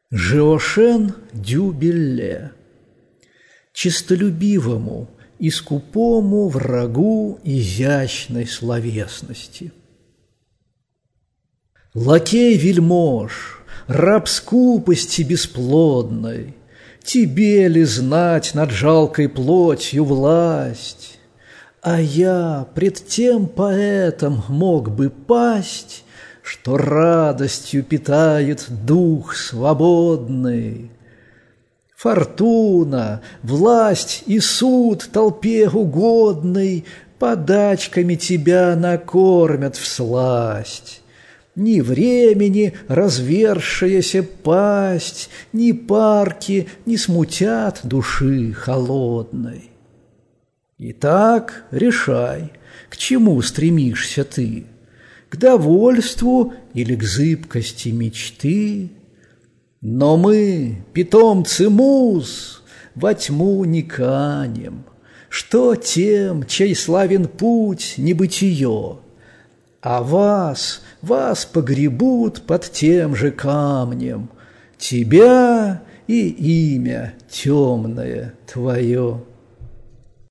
Жоошен дю Белле. Честолюбивому и скупому врагу изящной словесности. Лакей вельмож, раб скупости бесплодной, тебе ли знать над жалкой плотью власть? А я пред тем поэтом мог бы пасть, что радостью питает дух свободный. Фортуна, власть и суд толпе угодной подачками тебя накормят всласть. Ни времени развершаяся пасть, ни парки не смутят души холодной. Итак, решай, к чему стремишься ты, к довольству или к зыбкости мечты. Но мы, питомцы муз, во тьму не канем, что тем, чей славен путь, небытие, а вас погребут под тем же камнем, тебя и имя темное твое.